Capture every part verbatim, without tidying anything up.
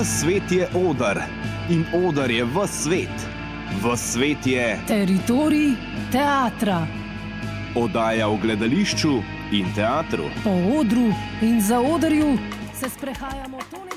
Ves svet je oder in oder je ves svet. Ves svet je teritorij teatra. Oddaja v gledališču in teatru. Po odru in za odrju se sprehajamo to nedeljo.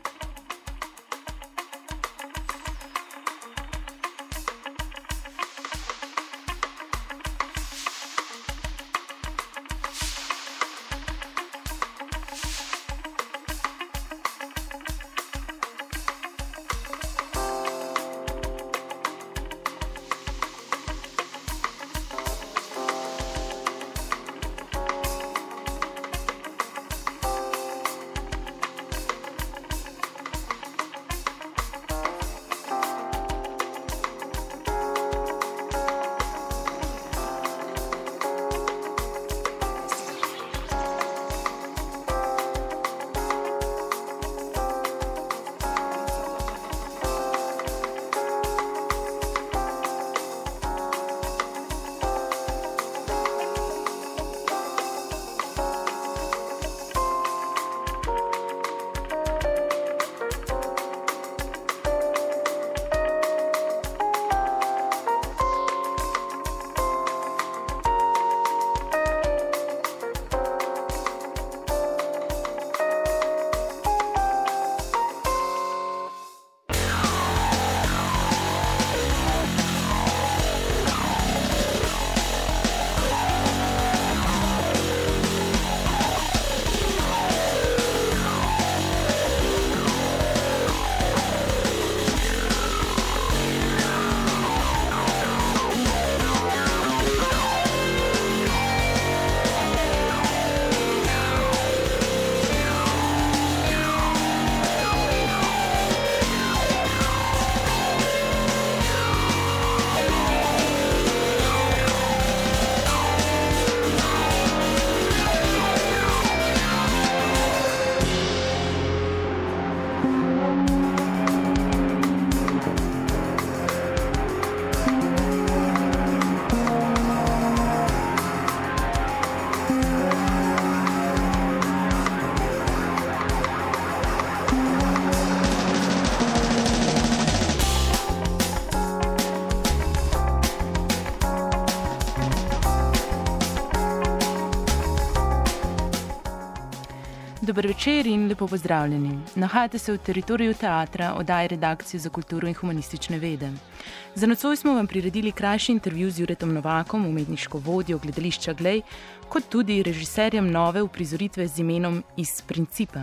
Dober večer in lepo pozdravljeni. Nahajate se v teritoriju teatra, oddaji redakcije za kulturo in humanistične vede. Za nocoj smo vam priredili krajši intervju z Juretom Novakom, umetniško vodjo gledališča Glej, kot tudi režiserjem nove uprizoritve z imenom Iz principa.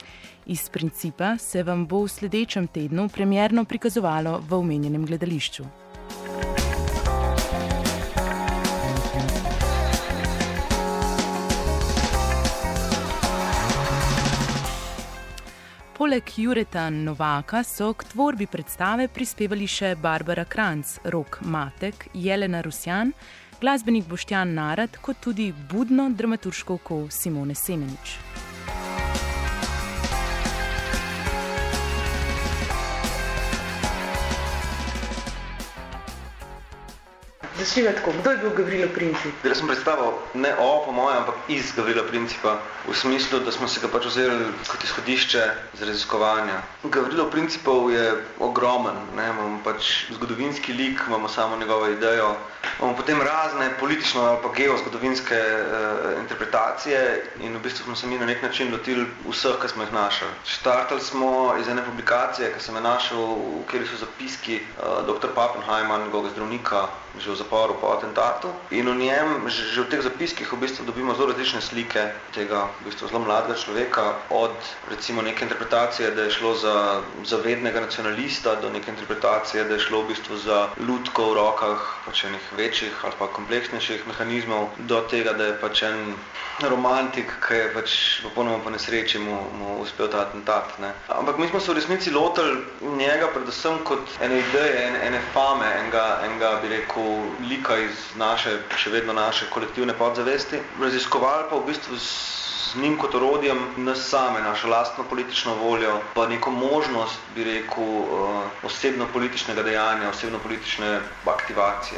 Iz principa se vam bo v sledečem tednu premierno prikazovalo v omenjenem gledališču. Poleg Jureta Novaka so k tvorbi predstave prispevali še Barbara Kranc, Rok Matek, Jelena Rusjan, glasbenik Boštjan Narat, kot tudi budno dramaturško oko Simone Semenič. Začniva tako, kdo je bil Gavrilo Princip? Jaz sem predstavil ne o, po mojem, ampak iz Gavrila Principa, v smislu, da smo se ga pač vzeli kot izhodišče za raziskovanja. Gavrilo Principov je ogromen, ne, imamo pač zgodovinski lik, imamo samo njegovo idejo, imamo potem razne politično ali pa geozgodovinske uh, interpretacije in v bistvu smo se mi na nek način lotili vseh, ki smo jih našli. Štartali smo iz ene publikacije, ki sem je našel, v kateri so zapiski uh, doktor Pappenheima, njegovega zdravnika, že v zaporu po atentatu. In v njem, že, že v teh zapiskih v bistvu dobimo zelo različne slike tega v bistvu zelo mladega človeka, od recimo neke interpretacije, da je šlo za zavednega nacionalista, do neke interpretacije, da je šlo v bistvu za lutko v rokah pač enih večjih ali pa kompleksnejših mehanizmov, do tega, da je pač en romantik, ki je pač popolnoma po nesreči mu, mu uspel ta atentat. Ne. Ampak mi smo se v resnici lotili njega predvsem kot ene ideje, ene, ene fame, enega, enega bi rekel, lika iz naše, še vedno naše kolektivne podzavesti. Raziskovali pa v bistvu z njim kot orodjem nas same, našo lastno politično voljo, pa neko možnost, bi rekel, osebno političnega dejanja, osebno politične aktivacije.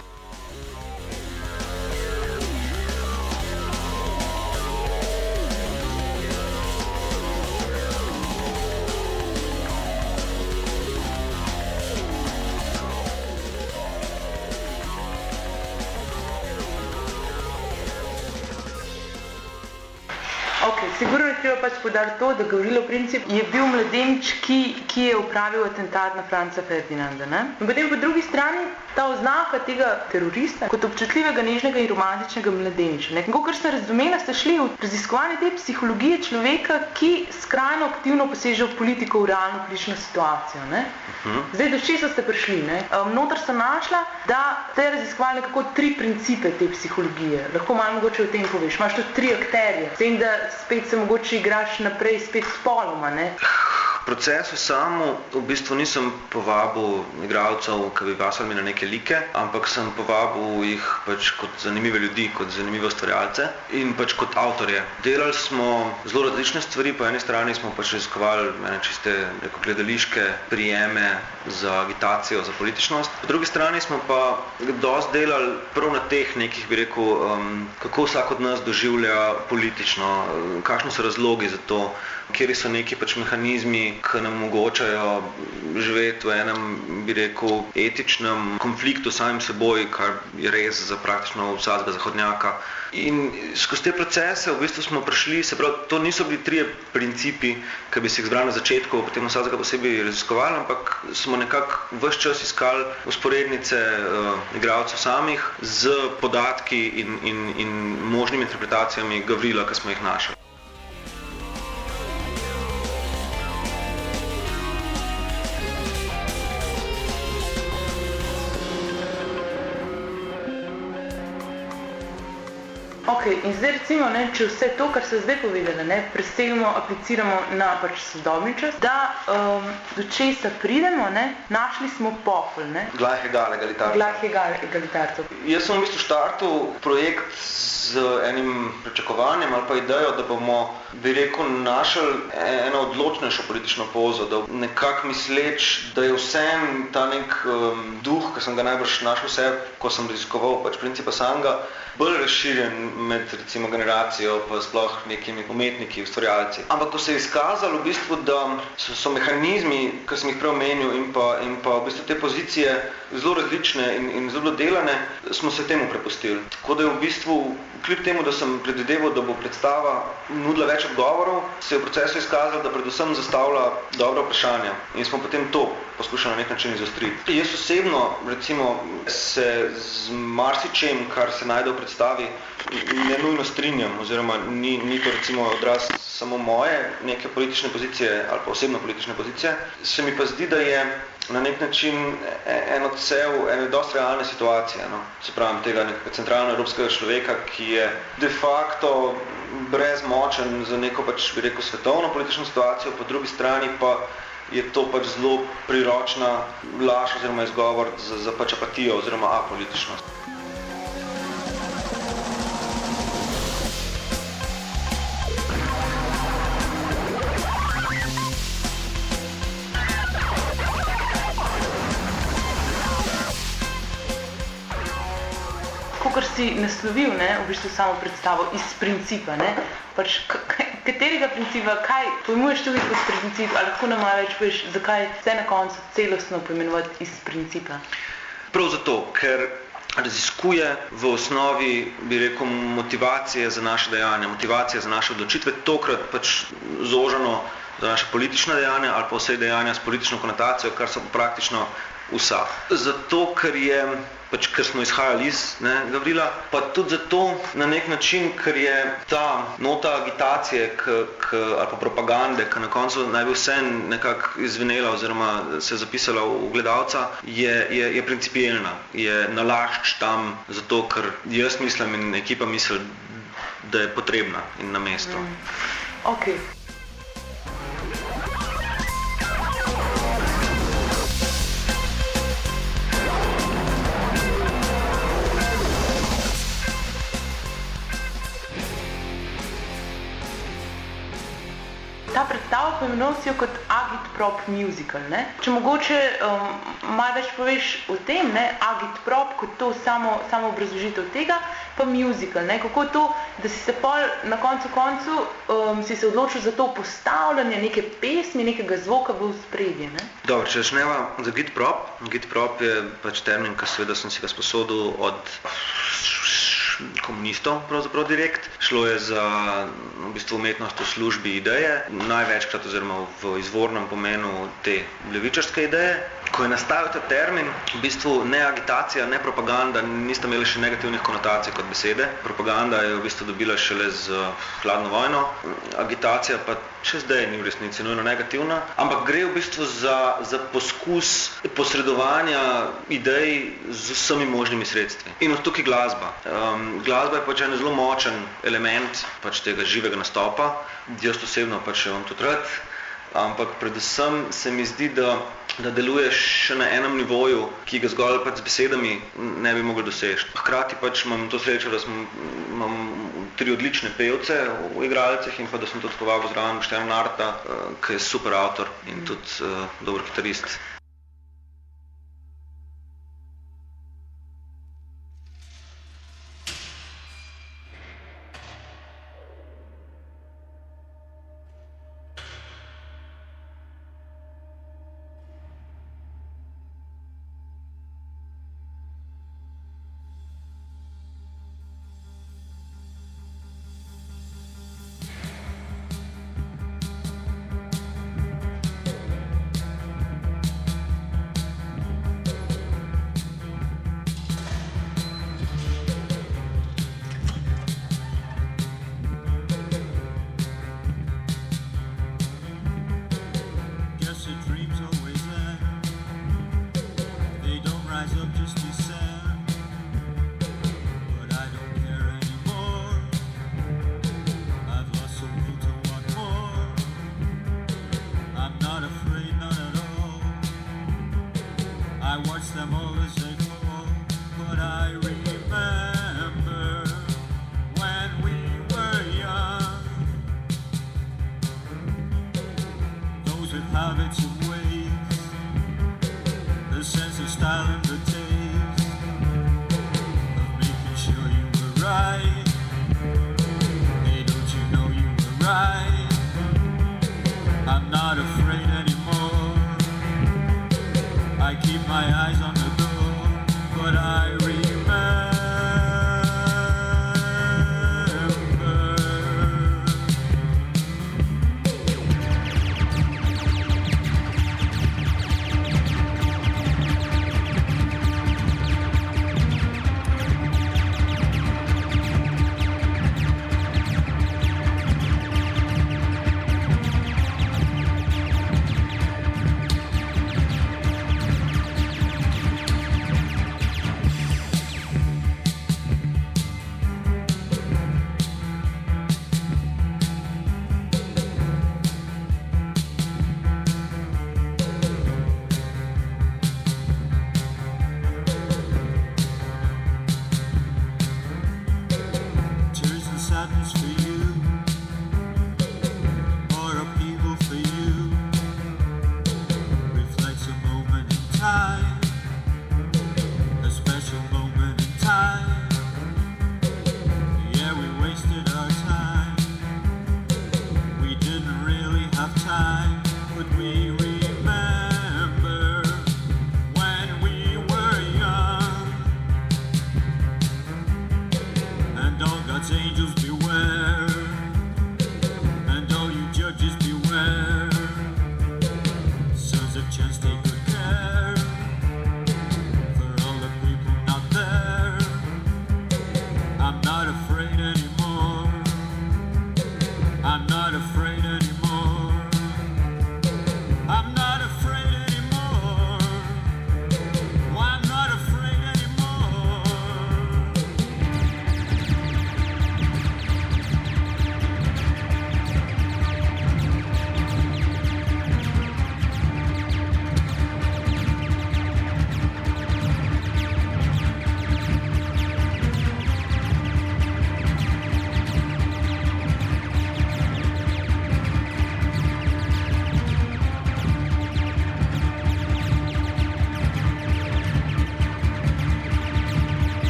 Ok, sigurno je treba pač podariti to, da Gavrilo Princip je bil mladenič, ki, ki je upravil atentat na Franca Ferdinanda. Ne? In potem po drugi strani ta oznaka tega terorista kot občutljivega, nežnega in romantičnega mladeniča. Kakor sem razumela, ste šli v raziskovanje te psihologije človeka, ki skrajno aktivno poseže v politiko, v realno politično situacijo. Ne? Zdaj, do česa ste prišli? Ne? Um, noter sem našla, da ste raziskovali nekako tri principe te psihologije. Lahko malo mogoče o tem poveš. Imaš tudi tri akterje. Zdaj, da spet se mogoče igraš naprej spet s poloma, ne? V procesu samo v bistvu nisem povabil igralcev, ki bi vasali mi na neke like, ampak sem povabil jih pač kot zanimive ljudi, kot zanimive ustvarjalce in pač kot avtorje. Delali smo zelo različne stvari, po eni strani smo pač raziskovali ene čiste reko, gledališke prijeme za agitacijo, za političnost. Po drugi strani smo pa dosti delali prav na teh nekih, bi rekel, um, kako vsak od nas doživlja politično, kakšni so razlogi za to, kjeri so neki pač mehanizmi, ki nam omogočajo živeti v enem, bi rekel, etičnem konfliktu samim seboj, kar je res za praktično vsakega zahodnjaka. In skozi te procese v bistvu smo prišli, se pravi, to niso bili trije principi, ki bi se jih zbrali na začetku, potem vsakega posebej raziskovali, ampak smo nekako ves čas iskali usporednice uh, igralcev samih z podatki in, in, in možnimi interpretacijami Gavrila, ki smo jih našli. Ok, in zdaj recimo, ne, če vse to, kar se zdaj povedala, ne, presegamo, apliciramo na pač sodobni čas, da um, do česa pridemo, ne, našli smo pofl, ne? Glah egal, egalitarcev. Glah egal, egalitarcev. Jaz sem v bistvu štartil projekt z enim pričakovanjem ali pa idejo, da bomo, bi rekel, našli eno odločnejšo politično pozo, da nekako misleč, da je vsem ta nek um, duh, ki sem ga najbrž našel vse, ko sem raziskoval pač Principa samega, bolj razširjen med recimo generacijo pa sploh nekimi umetniki, ustvarjalci. Ampak ko se je izkazalo v bistvu, da so, so mehanizmi, ki sem jih prej omenil in pa, in pa v bistvu te pozicije zelo različne in, in zelo delane, smo se temu prepustili. Tako da je v bistvu, kljub temu, da sem predvideval, da bo predstava nudila več odgovorov, se je v procesu izkazalo, da predvsem zastavlja dobra vprašanja in smo potem to poskušali na nek način izostriti. Jaz osebno, recimo, se z marsičem, kar se najde v predstavi, ne nujno strinjam, oziroma ni, ni to recimo odraz samo moje neke politične pozicije ali pa osebno politične pozicije. Se mi pa zdi, da je na nek način eno cel, ene dosti realne situacije, no? Se pravim, tega nekega centralno evropskega človeka, ki je de facto brezmočen za neko pač, bi rekel, svetovno politično situacijo, po drugi strani pa je to pač zelo priročna laž oziroma izgovor za, za pač apatijo oziroma apolitičnost. Kakor si naslovil, ne, v bistvu samo predstavo iz principa, ne, pač katerega principa, kaj pojmuješ tudi kot princip, ali lahko nam malo več poveš, zakaj vse na koncu celostno pojmenovati iz principa? Prav zato, ker raziskuje v osnovi, bi rekel, motivacije za naše dejanja, motivacije za naše odločitve, tokrat pač zožano za naše politične dejanja ali pa vse dejanja s politično konotacijo, kar so praktično vsa. Zato, ker je pač, ker smo izhajali iz ne, Gavrila, pa tudi zato na nek način, ker je ta nota agitacije k, k, ali pa propagande, ki na koncu naj bi vse nekako izvenela oziroma se zapisala v gledalca, je, je, je principijelna, je nalašč tam zato, ker jaz mislim in ekipa misli, da je potrebna in na mesto. Mm. Ok. Ta predstava poimenoval si jo kot agitprop musical, ne? Če mogoče um, malo več poveš o tem, ne? Agitprop kot to samo, samo obrazložitev tega, pa musical, ne? Kako to, da si se pol na koncu koncu um, si se odločil za to postavljanje neke pesmi, nekega zvoka v ospredje, ne? Dobro, če začneva za agitprop. Agitprop je pač termin, ki seveda sem si ga sposodil od komunistov, pravzaprav direkt. Šlo je za v bistvu umetnost v službi ideje, največkrat oziroma v izvornem pomenu te levičarske ideje. Ko je nastajal ta termin, v bistvu ne agitacija, ne propaganda, nista imeli še negativnih konotacij kot besede. Propaganda je v bistvu dobila šele z hladno vojno, agitacija pa še zdaj ni v resnici nujno negativna, ampak gre v bistvu za, za poskus posredovanja idej z vsemi možnimi sredstvi. In od tukaj glasba. Um, glasba je pač en zelo močen element pač tega živega nastopa, jaz osebno pač imam tudi rad, ampak predvsem se mi zdi, da, da deluje še na enem nivoju, ki ga zgolj pač z besedami ne bi mogli doseči. Hkrati pač imam to srečo, da sem, imam tri odlične pevce v igralcih in pa da sem tudi povabil zraven Boštjana Narta, ki je super avtor in tudi uh, dober kitarist. God's angels beware.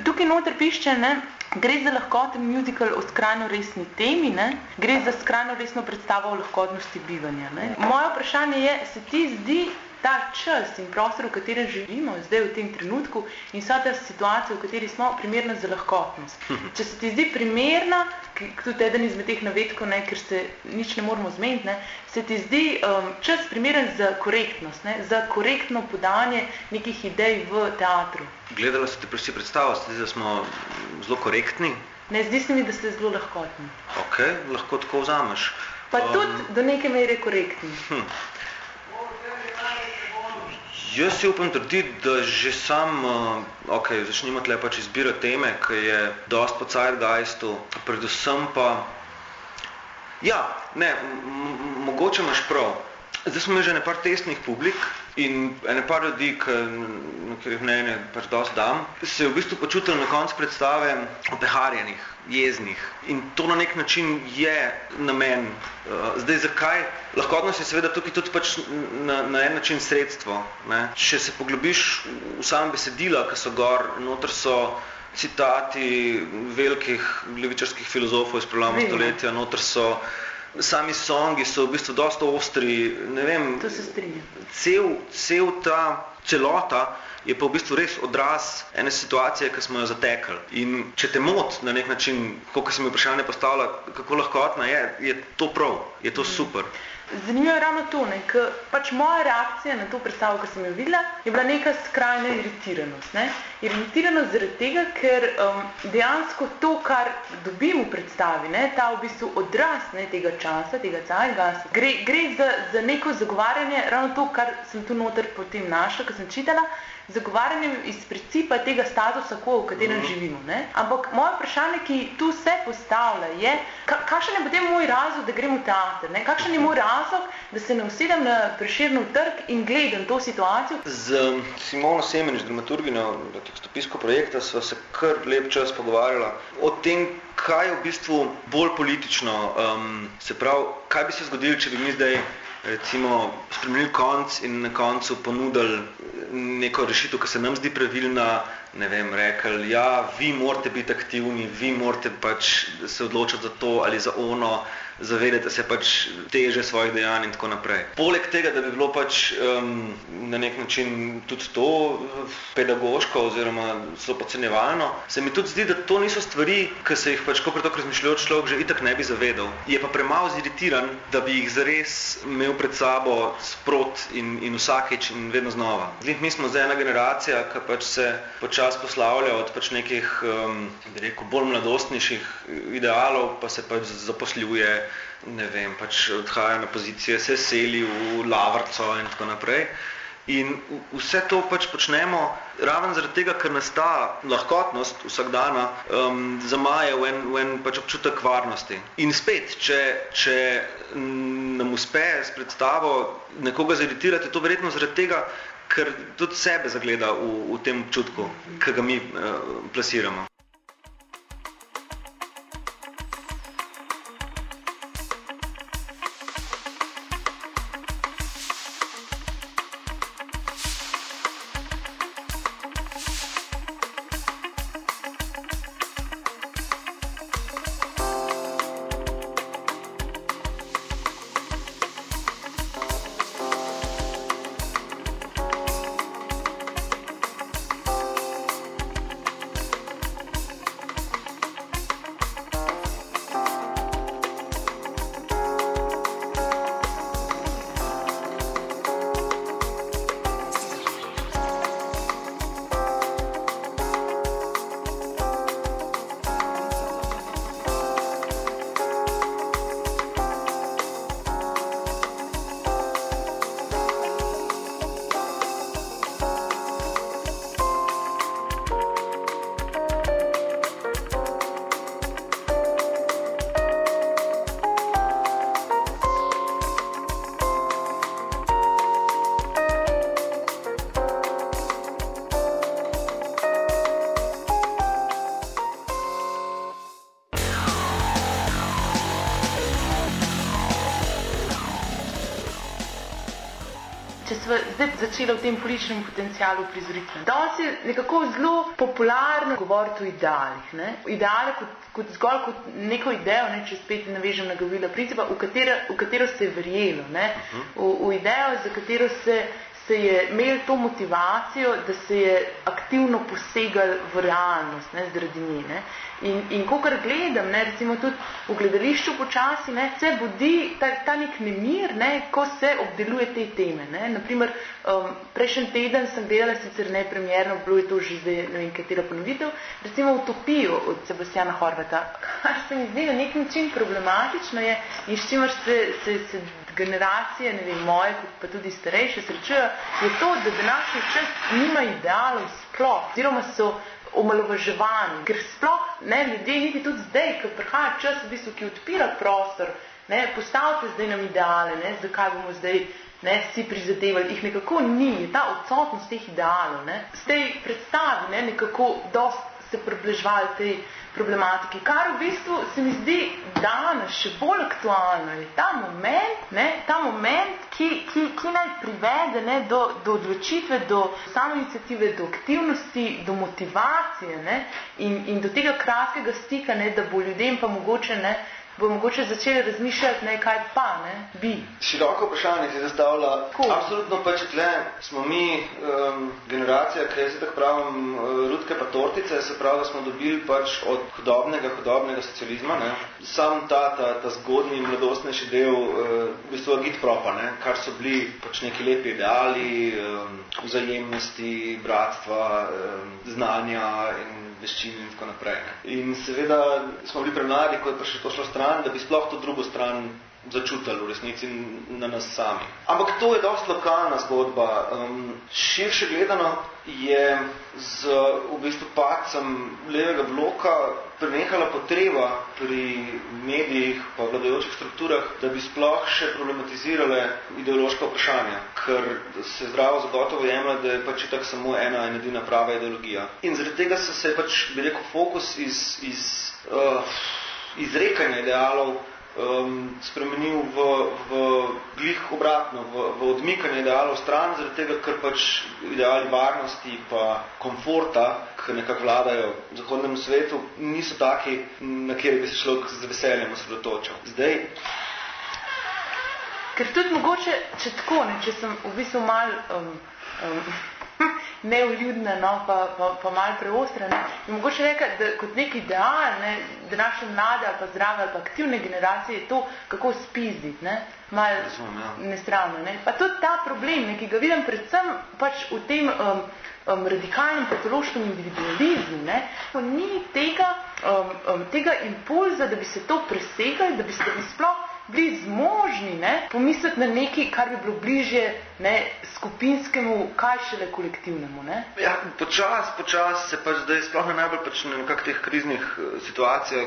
tukaj noter piše, ne, gre za lahkoten musical o skrajno resni temi, ne, gre za skrajno resno predstavo o lahkotnosti bivanja. Ne. Moje vprašanje je, se ti zdi ta čas in prostor, v katerem živimo, zdaj v tem trenutku in vsa ta situacija, v kateri smo, primerna za lahkotnost. Če se ti zdi primerna, tudi eden izmed teh navedkov, ne, ker se nič ne moramo zmeniti, ne, se ti zdi um, čas primeren za korektnost, ne, za korektno podanje nekih idej v teatru. Gledala si ti predstavo, se ti zdi, da smo zelo korektni? Ne, zdi se mi, da ste zelo lahkotni. Ok, lahko tako vzameš. Pa um, tudi do neke mere korektni. Hm. Jaz si upam trditi, da že sam, ok, začnimo tle pač izbirati teme, ki je dosti po zeitgeistu, predvsem pa, ja, ne, m- mogoče imaš prav. Zdaj smo imeli že nepar testnih publik in nepar ljudi, na katerih mnenje pač dosti dam, se je v bistvu počutili na koncu predstave opeharjenih, jeznih. In to na nek način je namen. Zdaj, zakaj? Lahkotnost je seveda tukaj tudi pač na, na en način sredstvo. Ne? Če se poglobiš v samem besedila, ki so gor, noter so citati velikih levičarskih filozofov iz preloma stoletja, noter so sami songi so v bistvu dosta ostri, ne vem, to se strinjam. Cel, cel ta celota je pa v bistvu res odraz ene situacije, ki smo jo zatekli. In če te mot na nek način, kako si mi vprašanje postavila, kako lahkotna je, je to prav, je to super. Zanimivo je ravno to, ne, ker pač moja reakcija na to predstavo, ki sem jo videla, je bila neka skrajna iritiranost. Ne. Iritiranost zaradi tega, ker um, dejansko to, kar dobim v predstavi, ne, ta v bistvu odraz, ne, tega časa, tega zeitgeista, gre, gre za, za neko zagovarjanje, ravno to, kar sem tu noter potem našla, ko sem čitala, zagovarjanjem iz principa tega statusa quo, v katerem mm. živimo. Ne? Ampak moje vprašanje, ki tu se postavlja, je, ka, kakšen je potem moj razlog, da grem v teater? Ne? Kakšen je moj razlog, da se ne usedem na Prešernov trg in gledam to situacijo? Z Simono Semenič, dramaturginjo tekstopisko projekta, sva se kar lep čas pogovarjala o tem, kaj je v bistvu bolj politično. Um, se pravi, kaj bi se zgodilo, če bi mi zdaj recimo spremenili konc in na koncu ponudili neko rešitev, ki se nam zdi pravilna, ne vem, rekli, ja, vi morate biti aktivni, vi morate pač se odločiti za to ali za ono, zavedate se pač teže svojih dejanj in tako naprej. Poleg tega, da bi bilo pač um, na nek način tudi to pedagoško oziroma zelo podcenjevalno, se mi tudi zdi, da to niso stvari, ki se jih pač ko pretok razmišljajoč človek že itak ne bi zavedal. Je pa premalo ziritiran, da bi jih zares imel pred sabo sprot in, in vsakič in vedno znova. Zdaj, mi smo zdaj ena generacija, ki pač se počas poslavlja od pač nekih, um, bi rekel, bolj mladostnejših idealov, pa se pač zaposljuje, ne vem, pač odhaja na pozicije, se seli v Lavrco in tako naprej. In vse to pač počnemo raven zaradi tega, ker nas ta lahkotnost vsakdana um, zamaje v en, v en pač občutek varnosti. In spet, če, če nam uspe s predstavo nekoga ziritirati, to verjetno zaradi tega, ker tudi sebe zagleda v, v tem občutku, ki ga mi uh, plasiramo. če smo zdaj začeli v tem političnem potencialu prizoritve. Danes je nekako zelo popularno govoriti o idealih, ne? Ideale kot, kot zgolj kot neko idejo, ne, če spet navežem na Gavrila Principa, v katero, v katero se je verjelo, ne? V, v idejo, za katero se se je imel to motivacijo, da se je aktivno posegal v realnost, ne, zaradi nje, ne. In, in kakor gledam, ne, recimo tudi v gledališču počasi, ne, se budi ta, ta nek nemir, ne, ko se obdeluje te teme, ne. Naprimer, um, prejšnji teden sem gledala sicer nepremierno, bilo je to že zdaj, ne vem, katera ponovitev, recimo Utopijo od Sebastiana Horvata, kar se mi zdi na nek način problematično je in s čimer se, se, se generacije, ne vem, moje, pa tudi starejše srečujejo, je to, da današnji čas nima idealov sploh, oziroma so omalovaževani, ker sploh, ne, ljudje niti tudi zdaj, ko prihaja čas, v bistvu, ki odpira prostor, ne, postavite zdaj nam ideale, ne, zakaj bomo zdaj, ne, si prizadevali, jih nekako ni, je ta odsotnost teh idealov, ne, z tej predstavi, ne, nekako dost se približvali tej problematiki, kar v bistvu se mi zdi danes še bolj aktualno, je ta moment, ne, ta moment, ki, ki, ki naj privede, ne, do, do odločitve, do samoiniciative, do aktivnosti, do motivacije, ne, in, in do tega kratkega stika, ne, da bo ljudem pa mogoče, ne, bo mogoče začeli razmišljati, ne, kaj pa, ne, bi. Široko vprašanje si zastavlja. Cool. Absolutno pač tle smo mi um, generacija, ki jaz tako pravim, rutke pa tortice, se pravi, da smo dobili pač od hudobnega, hudobnega socializma, ne. Sam ta, ta, ta zgodni, mladostnejši del uh, v bistvu agitpropa, ne, kar so bili pač neki lepi ideali, um, vzajemnosti, bratstva, um, znanja in veščin in tako naprej. Ne. In seveda smo bili premladi, ko je prišlo to šlo stran, da bi sploh to drugo stran začutili v resnici na nas sami. Ampak to je dosti lokalna zgodba. Um, širše gledano je z v bistvu padcem levega bloka prenehala potreba pri medijih pa vladajočih strukturah, da bi sploh še problematizirale ideološka vprašanja, ker se zdravo zagotovo jemlja, da je pač itak samo ena in edina prava ideologija. In zaradi tega se se pač, bi rekel, fokus iz, iz uh, izrekanja idealov um, spremenil v, v glih obratno, v, v odmikanje idealov stran, zaradi tega, ker pač ideali varnosti pa komforta, ki nekako vladajo v zahodnem svetu, niso taki, na kjer bi se človek z veseljem osredotočil. Zdaj, ker tudi mogoče, če tako, ne, če sem v bistvu mal um, um, neuljudna, no, pa, pa, pa malo preostrana, je mogoče rekel, da kot nek ideal, ne, današnje mlade ali pa zdrave ali pa aktivne generacije je to, kako spizditi, ne, malo ja. nesravno, ne. Pa tudi ta problem, ne, ki ga vidim predvsem pač v tem um, um, radikalnem patološkem individualizmu, ne, ni tega, um, um, tega impulza, da bi se to presegali, da bi se da bi sploh bili zmožni, ne, pomisliti na nekaj, kar bi bilo bližje, ne, skupinskemu, kaj šele kolektivnemu, ne? Ja, počas, počas se pač zdaj sploh ne najbolj pač na nekak teh kriznih situacijah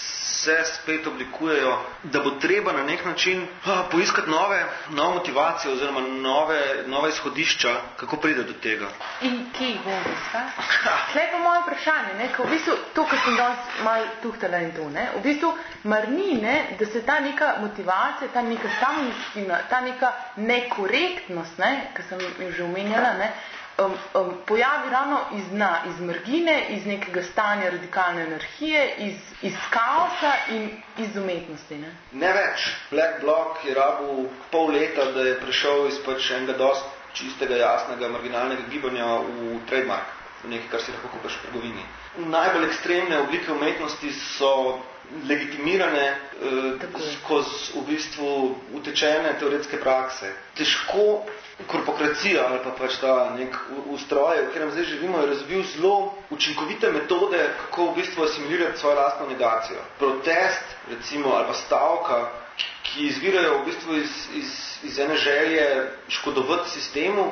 se spet oblikujejo, da bo treba na nek način ah, poiskati nove, nove motivacije oziroma nove, nove izhodišča, kako pride do tega. In kje bomo, sta? Tle pa moje vprašanje, ne, ko v bistvu to, kar sem danes malo tuhtala in to, ne, v bistvu mar ni, ne, da se ta neka motivacija, ta neka samoiniciativna, ta neka nekorektnost, ne, ki sem jo že omenjala, ne, Um, um, pojavi ravno iz dna, iz margine, iz nekega stanja radikalne anarhije, iz, iz kaosa in iz umetnosti. Ne? ne več. Black Bloc je rabil pol leta, da je prišel iz pač enega dost čistega, jasnega, marginalnega gibanja v trademark, v nekaj, kar si lahko kupaš v trgovini. Najbolj ekstremne oblike umetnosti so legitimirane eh, skozi v bistvu utečene teoretske prakse. Težko korpokracija ali pa pač ta nek ustroj, v katerem zdaj živimo, je razvil zelo učinkovite metode, kako v bistvu asimilirati svojo lastno negacijo. Protest, recimo, ali pa stavka, ki izvirajo v bistvu iz, iz, iz ene želje škodovati sistemu,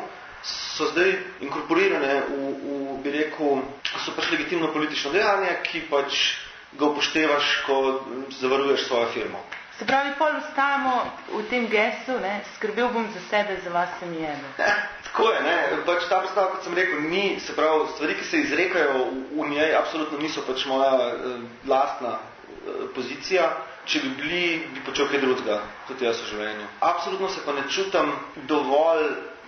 so zdaj inkorporirane v, v bi rekel, so pač legitimno politično dejanje, ki pač ga upoštevaš, ko zavaruješ svojo firmo. Se pravi, pol ostajamo v tem gestu, ne, skrbel bom za sebe, za vas se mi jebe. Ja, tako je, ne, pač ta predstava, kot sem rekel, ni, se pravi, stvari, ki se izrekajo v, v njej, absolutno niso pač moja eh, lastna eh, pozicija. Če bi bili, bi počel kaj drugega, tudi jaz v življenju. Absolutno se pa ne čutam dovolj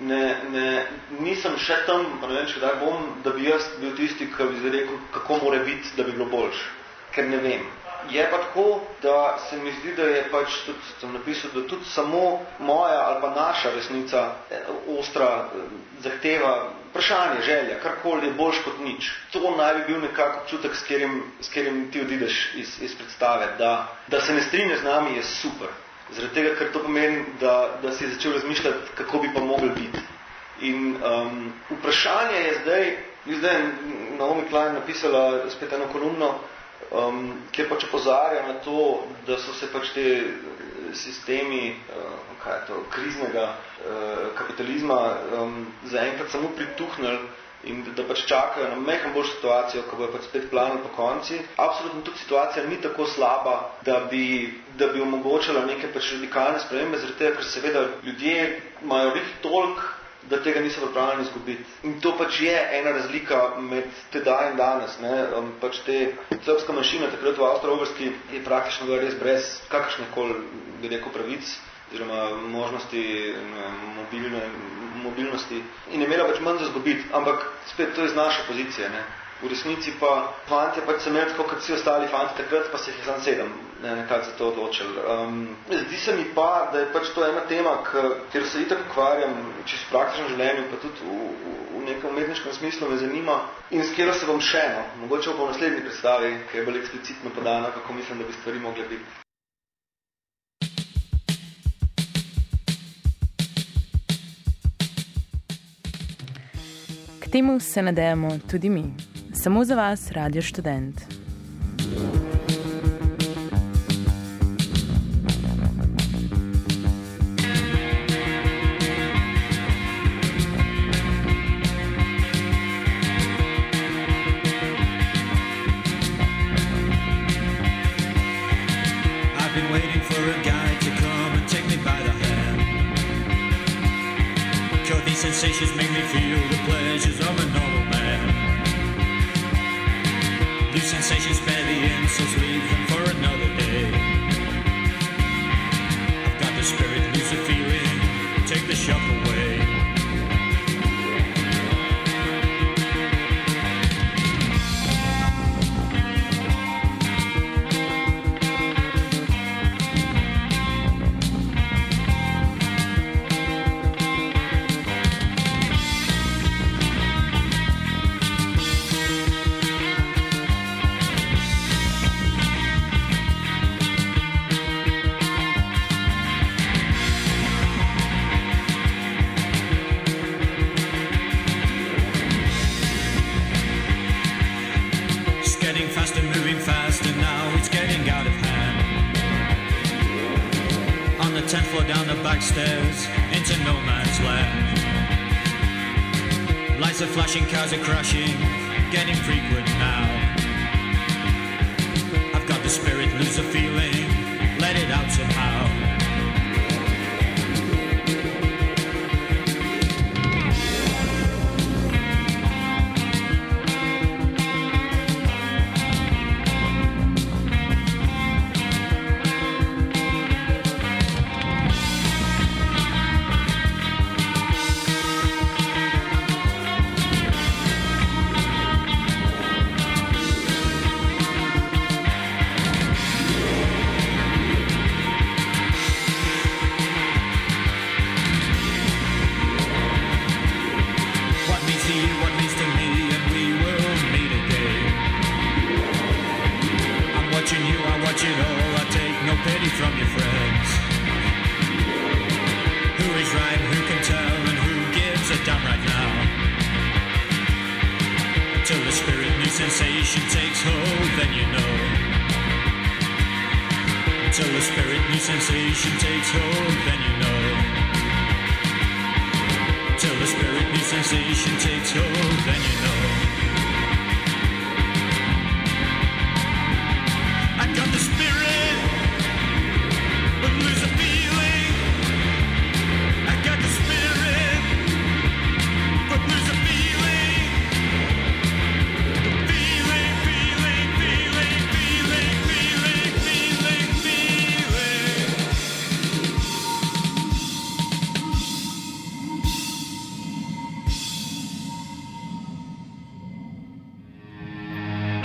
ne, ne, nisem še tam, pa ne vem, če kdaj bom, da bi jaz bil tisti, ki bi rekel, kako mora biti, da bi bilo boljše. Ker ne vem. Je pa tako, da se mi zdi, da je pač, tudi sem napisal, da tudi samo moja ali pa naša resnica ostra zahteva vprašanje, želja, karkoli je boljš kot nič. To naj bi bil nekako občutek, s katerim, s katerim ti odideš iz, iz predstave, da, da se ne strinja z nami, je super. Zaradi tega, ker to pomeni, da, da si začel razmišljati, kako bi pa mogli biti. In um, vprašanje je zdaj, je zdaj Naomi Klein napisala spet eno kolumno, um, kjer pač opozarja na to, da so se pač te sistemi uh, kaj je to, kriznega uh, kapitalizma um, zaenkrat samo prituhnili in da, da pač čakajo na mehko boljšo situacijo, ko bojo pač spet planili po konci. Absolutno tudi situacija ni tako slaba, da bi, da bi omogočala neke pač radikalne spremembe, zaradi tega, ker seveda ljudje imajo rik toliko, da tega niso pripravljeni izgubiti. In to pač je ena razlika med tedaj in danes. Ne? Um, pač te srbska manjšina, takrat v Avstro-Ogrski, je praktično bila res brez kakršnekoli, bi rekel, pravic, oziroma možnosti ne, mobilne, mobilnosti. In je imela pač manj za izgubiti, ampak spet to je z naše pozicije. Ne? V resnici pa fantje pač se imeli tako, kot vsi ostali fanti takrat, pa se jih je sam sedem ne, nekako za to odločili. Um, zdi se mi pa, da je pač to ena tema, kjer se itak ukvarjam čisto v praktičnem življenju, pa tudi v, v, v nekem umetniškem smislu me zanima in s katero se bom še, no, mogoče v naslednji predstavi, ki je bolj eksplicitno podana, kako mislim, da bi stvari mogle biti. K temu se nadejamo tudi mi. Samo za vas, Radio Študent. I've been waiting for a guy to come and take me by the hand. Cause these sensations make me feel the pleasures of a normal man. New sensations spare the insults, leave them for another day. I've got the spirit, lose the feeling, take the shock away. tenth floor down the back stairs into no man's land. Lights are flashing, cars are crashing, getting frequent now. I've got the spirit, lose the feeling, let it out somehow.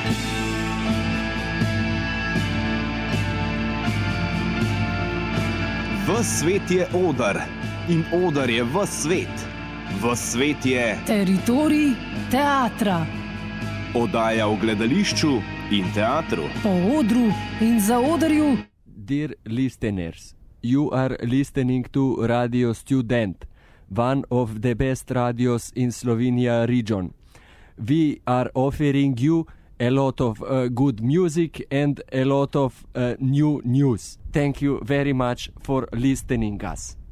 Ves svet je oder in oder je ves svet. Ves svet je Teritorij teatra. oddaja v gledališču in teatru. Po odru in za odrju. Dear listeners, you are listening to Radio Student, one of the best radios in Slovenia region. We are offering you a lot of uh, good music and a lot of uh, new news. Thank you very much for listening us.